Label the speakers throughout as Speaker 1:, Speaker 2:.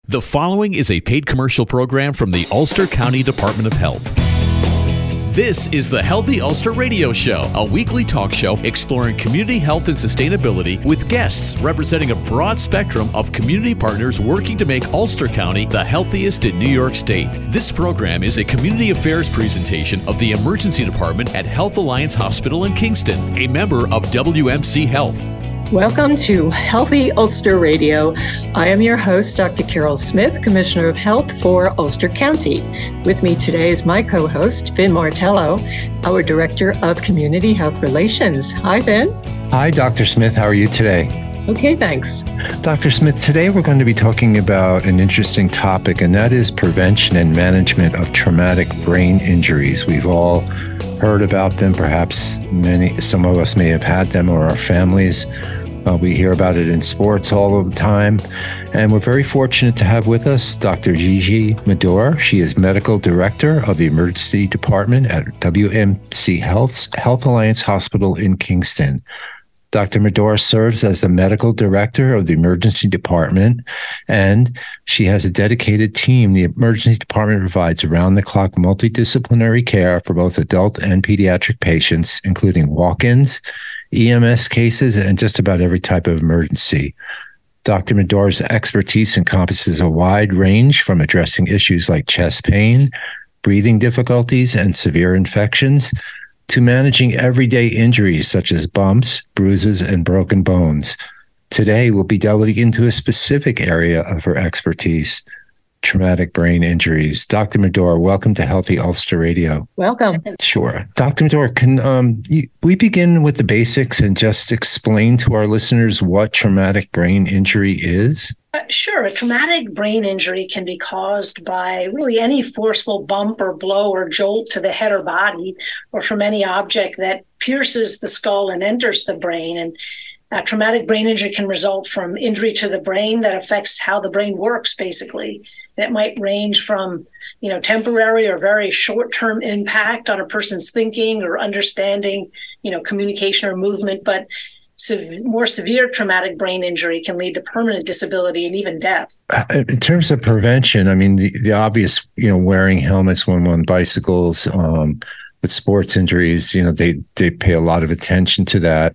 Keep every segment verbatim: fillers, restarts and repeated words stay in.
Speaker 1: The following is a paid commercial program from the Ulster County Department of Health. This is the Healthy Ulster Radio Show, a weekly talk show exploring community health and sustainability with guests representing a broad spectrum of community partners working to make Ulster County the healthiest in New York State. This program is a community affairs presentation of the Emergency Department at Health Alliance Hospital in Kingston, a member of W M C Health.
Speaker 2: Welcome to Healthy Ulster Radio. I am your host, Doctor Carol Smith, Commissioner of Health for Ulster County. With me today is my co-host, Vin Martello, our Director of Community Health Relations. Hi, Vin.
Speaker 3: Hi, Doctor Smith. How are you today?
Speaker 2: Okay, thanks.
Speaker 3: Doctor Smith, today we're going to be talking about an interesting topic, and that is prevention and management of traumatic brain injuries. We've all heard about them. Perhaps many, some of us may have had them, or our families. Uh, we hear about it in sports all of the time. And we're very fortunate to have with us Doctor Gigi Medor. She is Medical Director of the Emergency Department at W M C Health's Health Alliance Hospital in Kingston. Doctor Medor serves as the Medical Director of the Emergency Department, and she has a dedicated team. The Emergency Department provides around-the-clock multidisciplinary care for both adult and pediatric patients, including walk-ins, E M S cases, and just about every type of emergency. Doctor Medor's expertise encompasses a wide range from addressing issues like chest pain, breathing difficulties, and severe infections, to managing everyday injuries such as bumps, bruises, and broken bones. Today, we'll be delving into a specific area of her expertise, traumatic brain injuries. Doctor Medor, welcome to Healthy Ulster Radio.
Speaker 2: Welcome.
Speaker 3: Sure. Doctor Medor, can um, you, we begin with the basics and just explain to our listeners what traumatic brain injury is?
Speaker 4: Uh, sure. A traumatic brain injury can be caused by really any forceful bump or blow or jolt to the head or body, or from any object that pierces the skull and enters the brain. And uh, traumatic brain injury can result from injury to the brain that affects how the brain works, basically. That might range from, you know, temporary or very short-term impact on a person's thinking or understanding, you know, communication or movement, but Se- more severe traumatic brain injury can lead to permanent disability and even death.
Speaker 3: In terms of prevention, I mean, the, the obvious, you know, wearing helmets when on bicycles, um, with sports injuries, you know, they, they pay a lot of attention to that.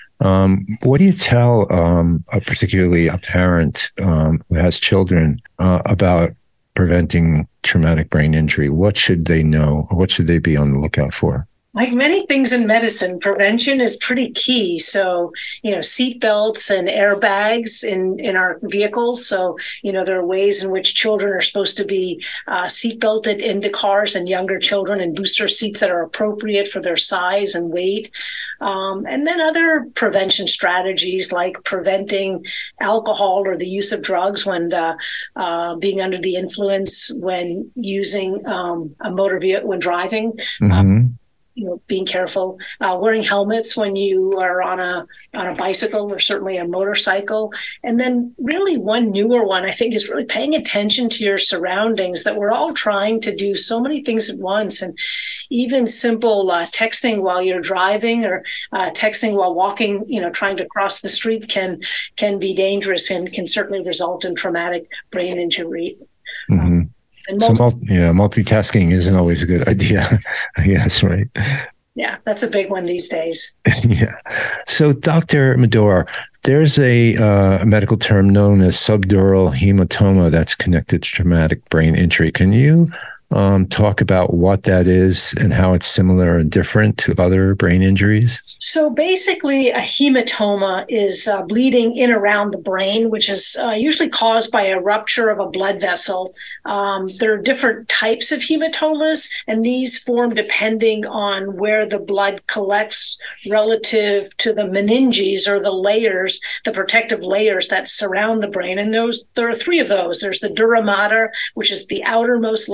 Speaker 3: Um, what do you tell, um, a, particularly a parent um, who has children uh, about preventing traumatic brain injury? What should they know, or what should they be on the lookout for?
Speaker 4: Like many things in medicine, prevention is pretty key. So, you know, seat belts and airbags in, in our vehicles. So, you know, there are ways in which children are supposed to be uh, seat belted into cars, and younger children in booster seats that are appropriate for their size and weight. Um, and then other prevention strategies like preventing alcohol or the use of drugs when uh, uh, being under the influence when using um, a motor vehicle, when driving.
Speaker 3: Mm-hmm.
Speaker 4: Um, you know, being careful, uh, wearing helmets when you are on a on a bicycle or certainly a motorcycle. And then really one newer one, I think, is really paying attention to your surroundings, that we're all trying to do so many things at once. And even simple uh, texting while you're driving, or uh, texting while walking, you know, trying to cross the street can can be dangerous and can certainly result in traumatic brain injury.
Speaker 3: Mm-hmm.
Speaker 4: Um, And
Speaker 3: multi-
Speaker 4: multi-
Speaker 3: so, yeah, multitasking isn't always a good idea. Yes, right.
Speaker 4: Yeah, that's a big one these days.
Speaker 3: Yeah. So, Doctor Medor, there's a, uh, a medical term known as subdural hematoma that's connected to traumatic brain injury. Can you um, talk about what that is and how it's similar and different to other brain injuries?
Speaker 4: So basically, a hematoma is uh, bleeding in around the brain, which is uh, usually caused by a rupture of a blood vessel. Um, there are different types of hematomas, and these form depending on where the blood collects relative to the meninges, or the layers, the protective layers that surround the brain. And those, there are three of those. There's the dura mater, which is the outermost layer of the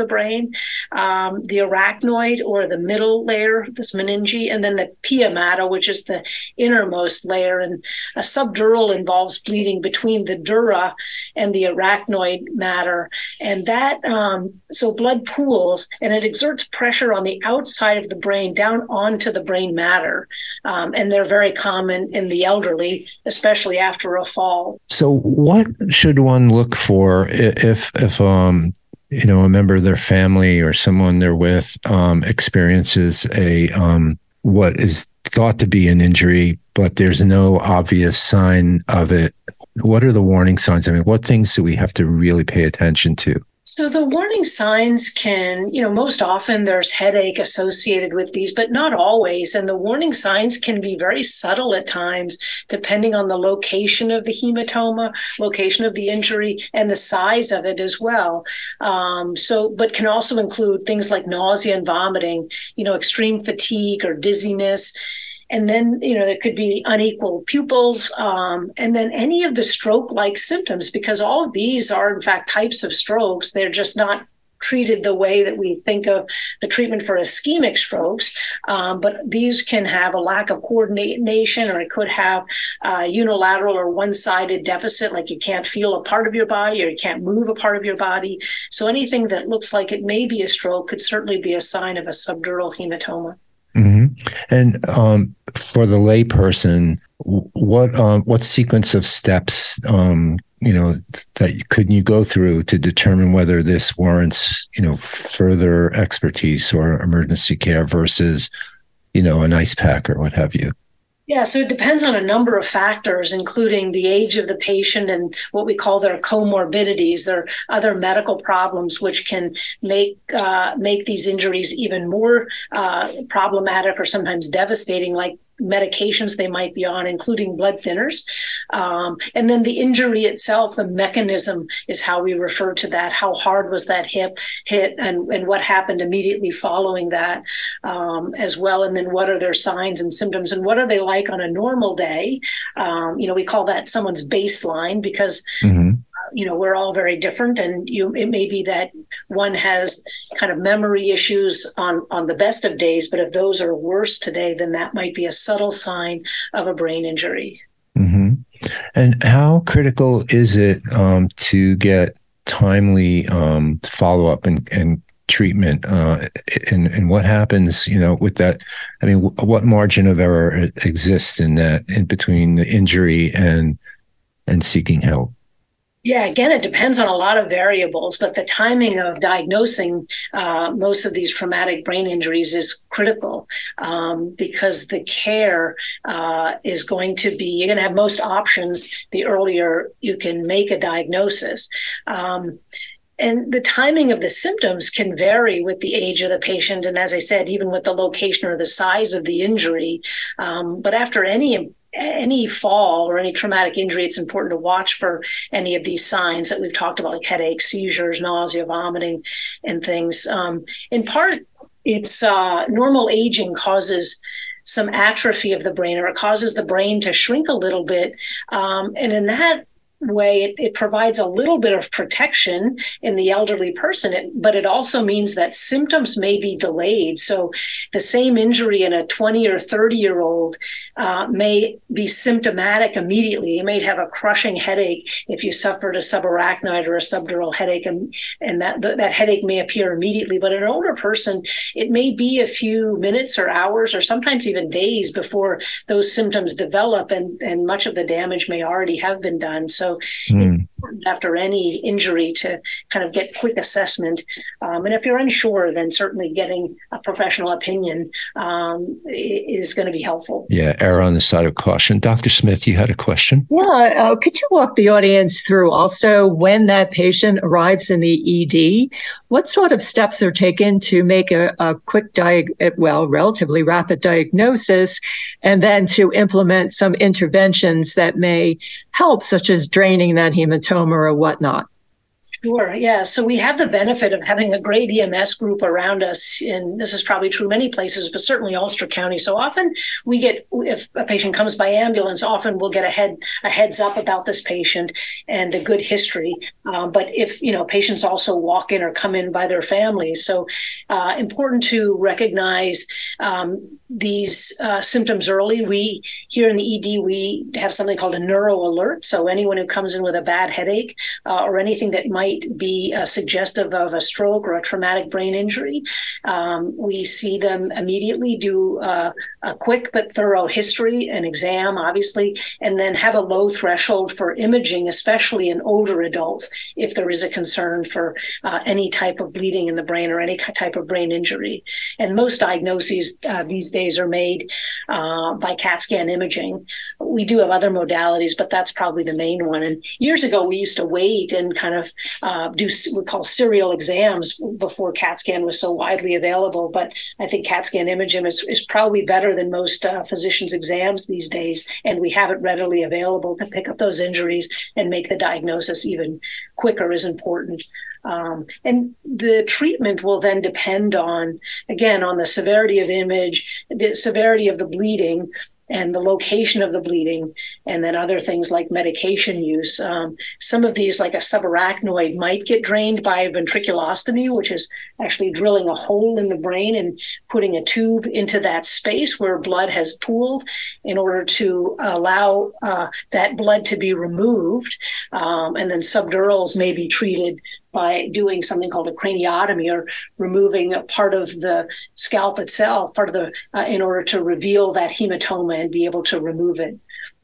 Speaker 4: brain, um, the arachnoid or the middle layer, this meninge, and then the pia mater, which is the innermost layer. And a subdural involves bleeding between the dura and the arachnoid matter. And that, um, so blood pools and it exerts pressure on the outside of the brain down onto the brain matter. Um, and they're very common in the elderly, especially after a fall.
Speaker 3: So what should one look for if, if um, you know, a member of their family or someone they're with um, experiences a um, what is thought to be an injury, but there's no obvious sign of it? What are the warning signs? I mean, what things do we have to really pay attention to?
Speaker 4: So the warning signs can, you know, most often there's headache associated with these, but not always. And the warning signs can be very subtle at times, depending on the location of the hematoma, location of the injury, and the size of it as well. Um, so, but can also include things like nausea and vomiting, you know, extreme fatigue or dizziness. And then, you know, there could be unequal pupils, um, and then any of the stroke-like symptoms, because all of these are, in fact, types of strokes. They're just not treated the way that we think of the treatment for ischemic strokes. Um, but these can have a lack of coordination, or it could have uh, unilateral or one-sided deficit, like you can't feel a part of your body or you can't move a part of your body. So anything that looks like it may be a stroke could certainly be a sign of a subdural hematoma.
Speaker 3: Mm-hmm. And um, for the lay person, what um, what sequence of steps um, you know that could you go through to determine whether this warrants you know further expertise or emergency care versus you know an ice pack or what have you?
Speaker 4: Yeah, so it depends on a number of factors, including the age of the patient and what we call their comorbidities, their other medical problems, which can make uh, make these injuries even more uh, problematic or sometimes devastating, like medications they might be on, including blood thinners. Um, and then the injury itself, the mechanism is how we refer to that. How hard was that hip hit and, and what happened immediately following that um, as well. And then what are their signs and symptoms and what are they like on a normal day? Um, you know, we call that someone's baseline because mm-hmm. you know, we're all very different, and you, it may be that one has kind of memory issues on, on the best of days, but if those are worse today, then that might be a subtle sign of a brain injury.
Speaker 3: Mm-hmm. And how critical is it um, to get timely um, follow-up and, and treatment? Uh, and, and what happens, you know, with that? I mean, w- what margin of error exists in that, in between the injury and and seeking help?
Speaker 4: Yeah, again, it depends on a lot of variables, but the timing of diagnosing uh, most of these traumatic brain injuries is critical um, because the care uh, is going to be, you're going to have most options the earlier you can make a diagnosis. Um, And the timing of the symptoms can vary with the age of the patient. And as I said, even with the location or the size of the injury. Um, but after any any fall or any traumatic injury, it's important to watch for any of these signs that we've talked about, like headache, seizures, nausea, vomiting, and things. Um, in part, it's uh, normal aging causes some atrophy of the brain, or it causes the brain to shrink a little bit. Um, and in that way, it, it provides a little bit of protection in the elderly person, it, but it also means that symptoms may be delayed. So the same injury in a twenty or thirty year old uh, may be symptomatic immediately. You may have a crushing headache if you suffered a subarachnoid or a subdural headache, and, and that, that headache may appear immediately. But in an older person, it may be a few minutes or hours or sometimes even days before those symptoms develop, and, and much of the damage may already have been done. So So mm. it's important after any injury to kind of get quick assessment. Um, and if you're unsure, then certainly getting a professional opinion um, is going to be helpful.
Speaker 3: Yeah, err on the side of caution. Doctor Smith, you had a question?
Speaker 2: Yeah, uh, could you walk the audience through also when that patient arrives in the E D, what sort of steps are taken to make a, a quick, diag- well, relatively rapid diagnosis, and then to implement some interventions that may help, such as draining that hematoma or whatnot?
Speaker 4: Sure. Yeah. So we have the benefit of having a great E M S group around us. And this is probably true many places, but certainly Ulster County. So often we get, if a patient comes by ambulance, often we'll get a head a heads up about this patient and a good history. Um, but if, you know, patients also walk in or come in by their families. So uh, important to recognize um, these uh, symptoms early. We here in the E D, we have something called a neuro alert. So anyone who comes in with a bad headache uh, or anything that might be uh, suggestive of a stroke or a traumatic brain injury, um, we see them immediately, do uh, a quick but thorough history, an exam, obviously, and then have a low threshold for imaging, especially in older adults, if there is a concern for uh, any type of bleeding in the brain or any type of brain injury. And most diagnoses uh, these days are made uh, by CAT scan imaging. We do have other modalities, but that's probably the main one. And years ago, we used to wait and kind of uh, do what we call serial exams before CAT scan was so widely available. But I think CAT scan imaging is, is probably better than most uh, physicians' exams these days. And we have it readily available to pick up those injuries and make the diagnosis even quicker is important. Um, and the treatment will then depend on, again, on the severity of image, the severity of the bleeding, and the location of the bleeding, and then other things like medication use. Um, some of these, like a subarachnoid, might get drained by ventriculostomy, which is actually drilling a hole in the brain and putting a tube into that space where blood has pooled in order to allow uh, that blood to be removed. Um, and then subdurals may be treated by doing something called a craniotomy, or removing a part of the scalp itself, part of the, uh, in order to reveal that hematoma and be able to remove it.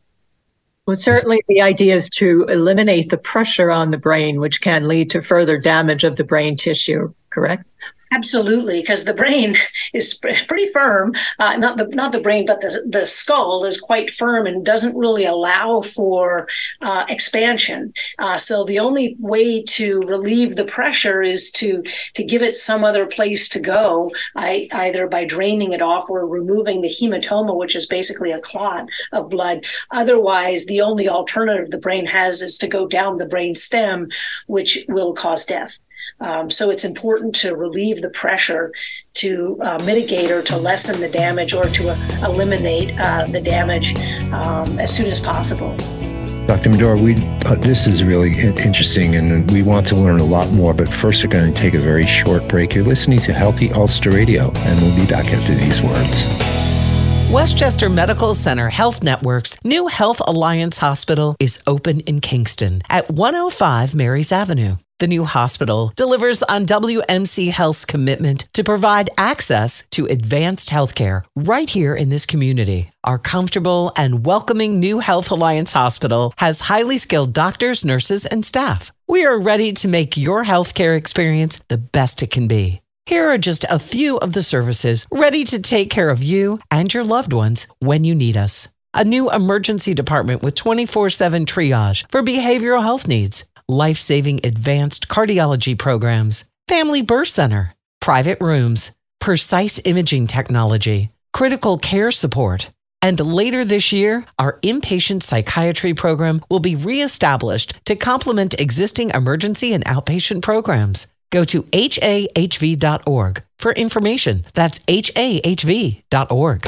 Speaker 2: Well, certainly the idea is to eliminate the pressure on the brain, which can lead to further damage of the brain tissue, correct?
Speaker 4: Absolutely, because the brain is pretty firm. Uh, not the not the brain, but the the skull is quite firm and doesn't really allow for uh, expansion. Uh, so the only way to relieve the pressure is to to give it some other place to go, I, either by draining it off or removing the hematoma, which is basically a clot of blood. Otherwise, the only alternative the brain has is to go down the brain stem, which will cause death. Um, so it's important to relieve the pressure to uh, mitigate or to lessen the damage or to uh, eliminate uh, the damage um, as soon as possible.
Speaker 3: Doctor Medora, we uh, this is really interesting, and we want to learn a lot more. But first, we're going to take a very short break. You're listening to Healthy Ulster Radio, and we'll be back after these words.
Speaker 5: Westchester Medical Center Health Network's new Health Alliance Hospital is open in Kingston at one oh five Marys Avenue. The new hospital delivers on W M C Health's commitment to provide access to advanced healthcare right here in this community. Our comfortable and welcoming new Health Alliance Hospital has highly skilled doctors, nurses, and staff. We are ready to make your healthcare experience the best it can be. Here are just a few of the services ready to take care of you and your loved ones when you need us. A new emergency department with twenty-four seven triage for behavioral health needs, life-saving advanced cardiology programs, family birth center, private rooms, precise imaging technology, critical care support. And later this year, our inpatient psychiatry program will be reestablished to complement existing emergency and outpatient programs. Go to H A H V dot org for information. That's H A H V dot org.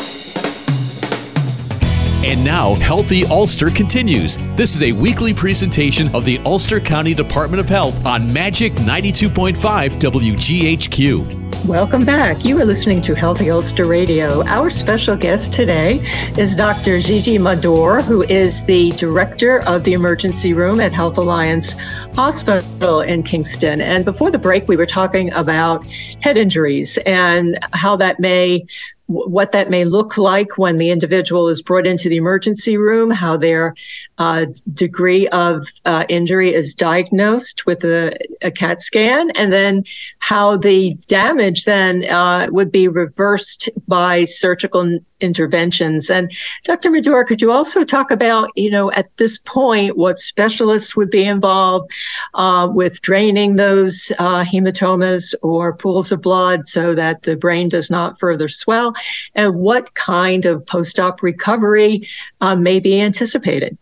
Speaker 1: And now, Healthy Ulster continues. This is a weekly presentation of the Ulster County Department of Health on Magic ninety-two point five W G H Q.
Speaker 2: Welcome back. You are listening to Healthy Ulster Radio. Our special guest today is Doctor Gigi Mador, who is the director of the emergency room at Health Alliance Hospital in Kingston. And before the break, we were talking about head injuries and how that may what that may look like when the individual is brought into the emergency room, how their uh, degree of uh, injury is diagnosed with a, a CAT scan, and then how the damage then uh, would be reversed by surgical interventions. And Doctor Medora, could you also talk about, you know, at this point, what specialists would be involved uh, with draining those uh, hematomas or pools of blood so that the brain does not further swell, and what kind of post-op recovery uh, may be anticipated?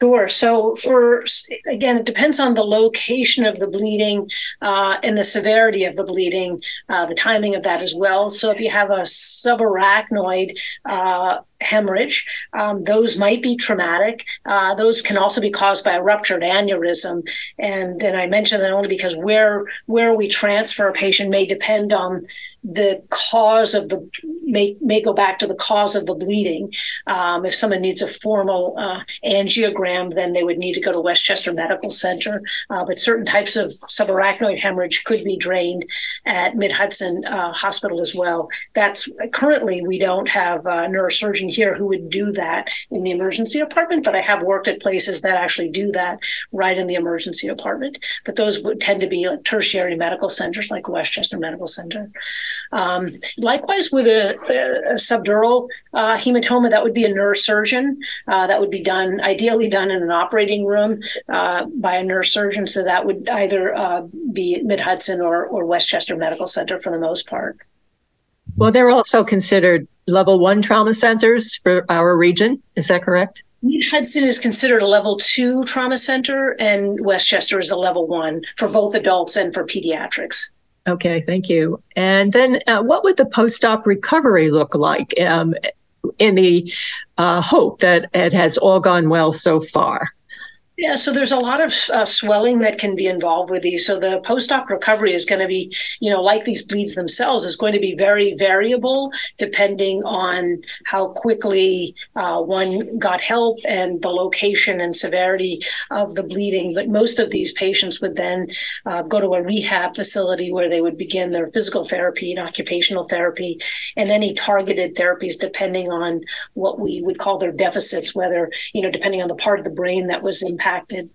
Speaker 4: Sure. So for, again, it depends on the location of the bleeding uh, and the severity of the bleeding, uh, the timing of that as well. So if you have a subarachnoid uh, hemorrhage, um, those might be traumatic. Uh, those can also be caused by a ruptured aneurysm. And, and I mention that only because where, where we transfer a patient may depend on the cause of the, may, may go back to the cause of the bleeding. Um, if someone needs a formal uh, angiogram, then they would need to go to Westchester Medical Center. Uh, but certain types of subarachnoid hemorrhage could be drained at Mid-Hudson uh, Hospital as well. That's currently, we don't have a neurosurgeon here who would do that in the emergency department, but I have worked at places that actually do that right in the emergency department. But those would tend to be like tertiary medical centers like Westchester Medical Center. Um, likewise, with a, a, a subdural uh, hematoma, that would be a neurosurgeon. Uh, that would be done, ideally done in an operating room uh, by a neurosurgeon. So that would either uh, be at Mid-Hudson or, or Westchester Medical Center for the most part.
Speaker 2: Well, they're also considered level one trauma centers for our region. Is that correct?
Speaker 4: Mid-Hudson is considered a level two trauma center, and Westchester is a level one for both adults and for pediatrics.
Speaker 2: Okay, thank you. And then uh, what would the post-op recovery look like um, in the uh, hope that it has all gone well so far?
Speaker 4: Yeah, so there's a lot of uh, swelling that can be involved with these. So the post-op recovery is going to be, you know, like these bleeds themselves, is going to be very variable depending on how quickly uh, one got help and the location and severity of the bleeding. But most of these patients would then uh, go to a rehab facility where they would begin their physical therapy and occupational therapy and any targeted therapies depending on what we would call their deficits, whether, you know, depending on the part of the brain that was impacted. impacted.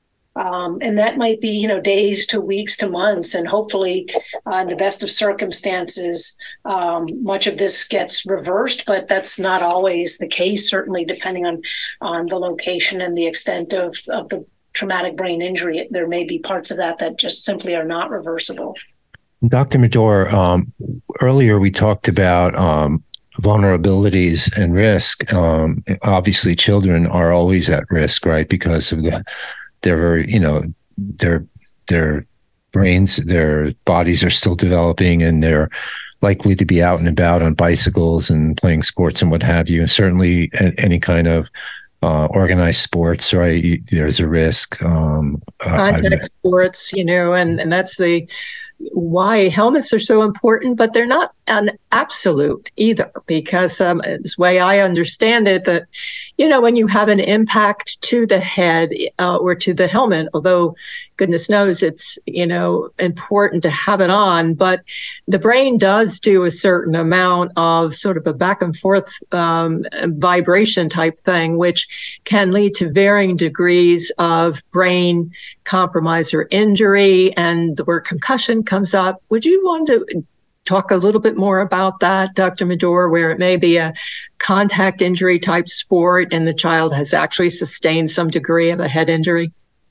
Speaker 4: Um, and that might be, you know, days to weeks to months. And hopefully, uh, in the best of circumstances, um, much of this gets reversed, but that's not always the case, certainly depending on, on the location and the extent of, of the traumatic brain injury. There may be parts of that that just simply are not reversible.
Speaker 3: Doctor Medor, um, earlier we talked about um, vulnerabilities and risk. Um, obviously, children are always at risk, right? Because of the, they're very, you know, their their brains, their bodies are still developing, and they're likely to be out and about on bicycles and playing sports and what have you. And certainly, any kind of uh, organized sports, right? There's a risk. Um,
Speaker 2: Contact sports, you know, and and that's the. why helmets are so important, but they're not an absolute either, because um, the way I understand it, that, you know, when you have an impact to the head uh, or to the helmet, although goodness knows it's, you know, important to have it on, but the brain does do a certain amount of sort of a back and forth um, vibration type thing, which can lead to varying degrees of brain compromise or injury, and where concussion comes up. Would you want to talk a little bit more about that, Doctor Medor, where it may be a contact injury type sport and the child has actually sustained some degree of a head injury?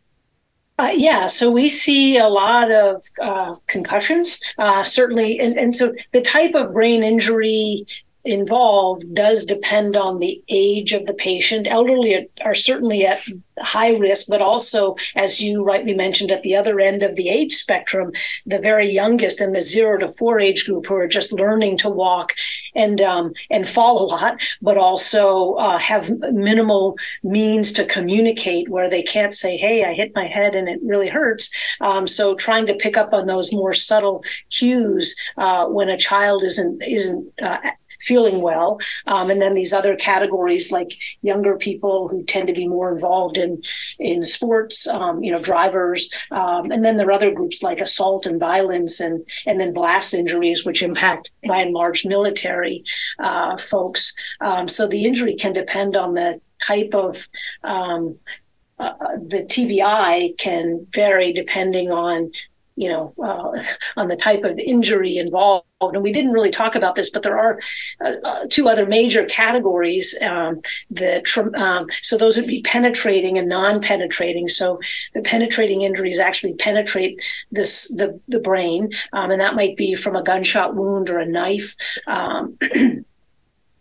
Speaker 4: Uh, yeah, so we see a lot of uh, concussions, uh, certainly. And, and so the type of brain injury involved does depend on the age of the patient. Elderly are certainly at high risk, but also, as you rightly mentioned, at the other end of the age spectrum, the very youngest in the zero to four age group who are just learning to walk and um, and fall a lot, but also uh, have minimal means to communicate, where they can't say, hey, I hit my head and it really hurts. Um, so trying to pick up on those more subtle cues uh, when a child isn't isn't uh, feeling well. Um, and then these other categories like younger people who tend to be more involved in, in sports, um, you know, drivers. Um, and then there are other groups like assault and violence, and, and then blast injuries, which impact by and large military uh, folks. Um, so the injury can depend on the type of, um, uh, the T B I can vary depending on you know, uh, on the type of injury involved. And we didn't really talk about this, but there are uh, uh, two other major categories. Um, the um, so those would be penetrating and non-penetrating. So the penetrating injuries actually penetrate this the the brain, um, and that might be from a gunshot wound or a knife. Um,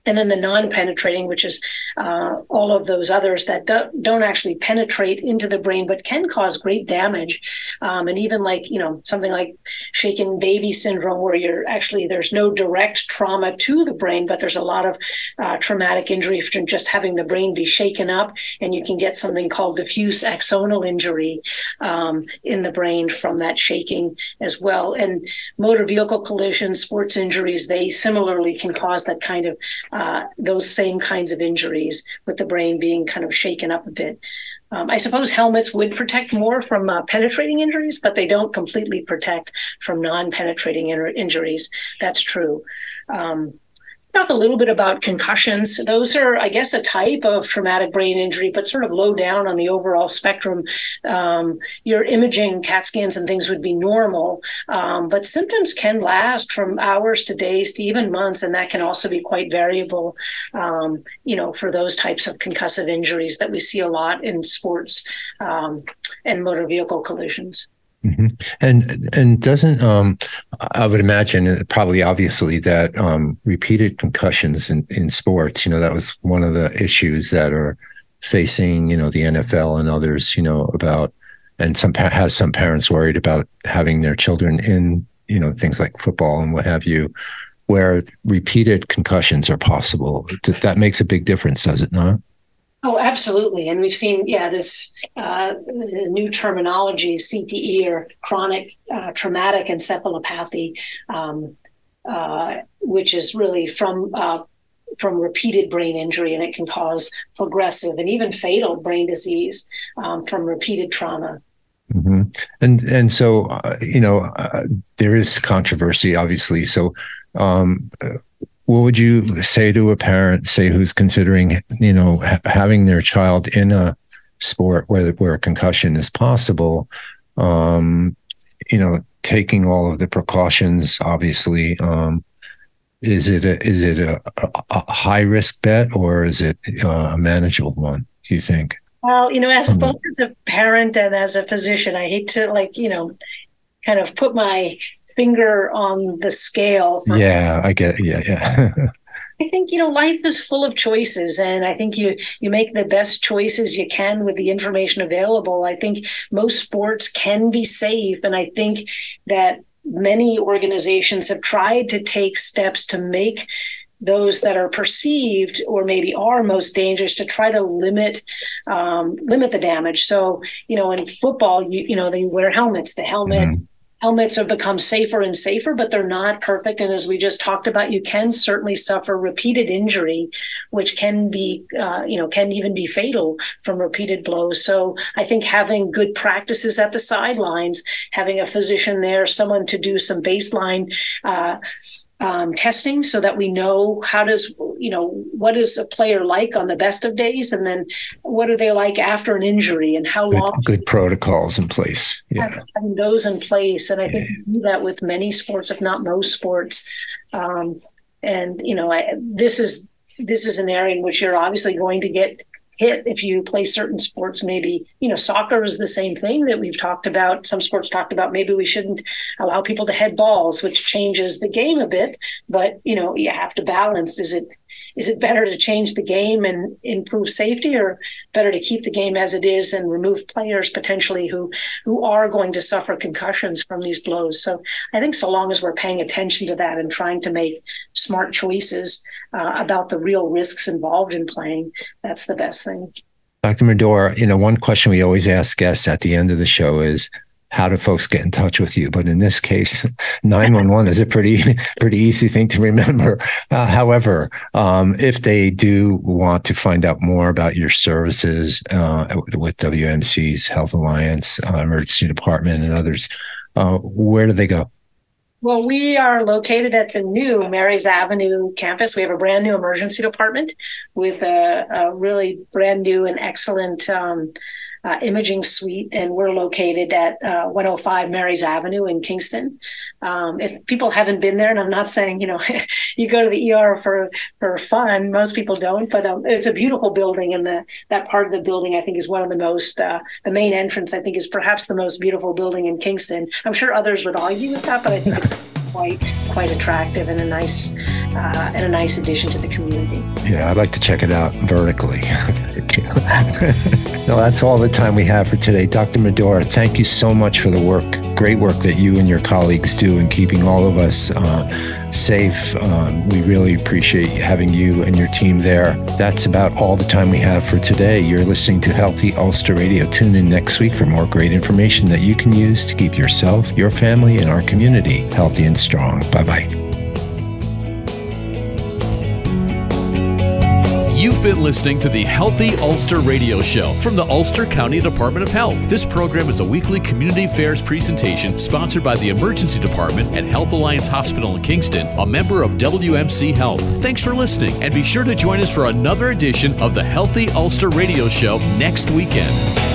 Speaker 4: And then the non-penetrating, which is uh, all of those others that do, don't actually penetrate into the brain, but can cause great damage. Um, and even like, you know, something like shaken baby syndrome, where you're actually, there's no direct trauma to the brain, but there's a lot of uh, traumatic injury from just having the brain be shaken up. And you can get something called diffuse axonal injury um, in the brain from that shaking as well. And motor vehicle collisions, sports injuries, they similarly can cause that kind of Uh, those same kinds of injuries, with the brain being kind of shaken up a bit. Um, I suppose helmets would protect more from uh, penetrating injuries, but they don't completely protect from non-penetrating in- injuries. That's true. Um, talk a little bit about concussions. Those are, I guess, a type of traumatic brain injury, but sort of low down on the overall spectrum. Um, your imaging, CAT scans and things would be normal, um, but symptoms can last from hours to days to even months, and that can also be quite variable, um, you know, for those types of concussive injuries that we see a lot in sports um, and motor vehicle collisions.
Speaker 3: Mm-hmm. And and doesn't um, I would imagine probably obviously that um, repeated concussions in, in sports, you know, that was one of the issues that are facing, you know, the N F L and others, you know, about, and some has some parents worried about having their children in, you know, things like football and what have you, where repeated concussions are possible. That that makes a big difference, does it not?
Speaker 4: Oh, absolutely. And we've seen, yeah, this uh, new terminology, C T E, or chronic uh, traumatic encephalopathy, um, uh, which is really from uh, from repeated brain injury, and it can cause progressive and even fatal brain disease um, from repeated trauma.
Speaker 3: Mm-hmm. And and so, uh, you know, uh, there is controversy, obviously. So um what would you say to a parent, say, who's considering, you know, ha- having their child in a sport where where a concussion is possible? Um, you know, taking all of the precautions, obviously. Um, is it a is it a, a, a high risk bet, or is it uh, a manageable one, do you think?
Speaker 4: Well, you know, as both as a parent and as a physician, I hate to, like, you know, kind of put my finger on the scale. For
Speaker 3: yeah, I get. Yeah, yeah.
Speaker 4: I think, you know, life is full of choices, and I think you you make the best choices you can with the information available. I think most sports can be safe, and I think that many organizations have tried to take steps to make those that are perceived or maybe are most dangerous to try to limit um, limit the damage. So, you know, in football, you you know, they wear helmets. The helmet. Mm-hmm. Helmets have become safer and safer, but they're not perfect. And as we just talked about, you can certainly suffer repeated injury, which can be, uh, you know, can even be fatal from repeated blows. So I think having good practices at the sidelines, having a physician there, someone to do some baseline uh, um, testing so that we know how does, you know, what is a player like on the best of days, and then what are they like after an injury, and how
Speaker 3: good,
Speaker 4: long.
Speaker 3: Good protocols in place. Yeah.
Speaker 4: Having those in place. And I think yeah. we do that with many sports, if not most sports. Um, and, you know, I, this is this is an area in which you're obviously going to get hit if you play certain sports. Maybe, you know, soccer is the same thing that we've talked about. Some sports talked about maybe we shouldn't allow people to head balls, which changes the game a bit. But, you know, you have to balance. Is it Is it better to change the game and improve safety, or better to keep the game as it is and remove players potentially who, who are going to suffer concussions from these blows? So I think so long as we're paying attention to that and trying to make smart choices uh, about the real risks involved in playing, that's the best thing.
Speaker 3: Doctor Medor, you know, one question we always ask guests at the end of the show is, how do folks get in touch with you? But in this case, nine one one is a pretty, pretty easy thing to remember. Uh, however, um, if they do want to find out more about your services uh, with W M C's Health Alliance, uh, Emergency Department, and others, uh, where do they go?
Speaker 4: Well, we are located at the new Marys Avenue campus. We have a brand new emergency department with a, a really brand new and excellent um Uh, imaging suite, and we're located at uh, one oh five Marys Avenue in Kingston. Um, if people haven't been there, and I'm not saying, you know, you go to the E R for, for fun, most people don't, but um, it's a beautiful building, and the that part of the building, I think, is one of the most, uh, the main entrance, I think, is perhaps the most beautiful building in Kingston. I'm sure others would argue with that, but I think it's quite quite attractive and a nice uh, and a nice addition to the community.
Speaker 3: Yeah, I'd like to check it out vertically. No, that's all the time we have for today. Doctor Medora, thank you so much for the work, great work that you and your colleagues do in keeping all of us uh, safe. Um, we really appreciate having you and your team there. That's about all the time we have for today. You're listening to Healthy Ulster Radio. Tune in next week for more great information that you can use to keep yourself, your family, and our community healthy and strong. Bye-bye.
Speaker 1: You've been listening to the Healthy Ulster Radio Show from the Ulster County Department of Health. This program is a weekly community affairs presentation sponsored by the Emergency Department at Health Alliance Hospital in Kingston, a member of W M C Health. Thanks for listening, and be sure to join us for another edition of the Healthy Ulster Radio Show next weekend.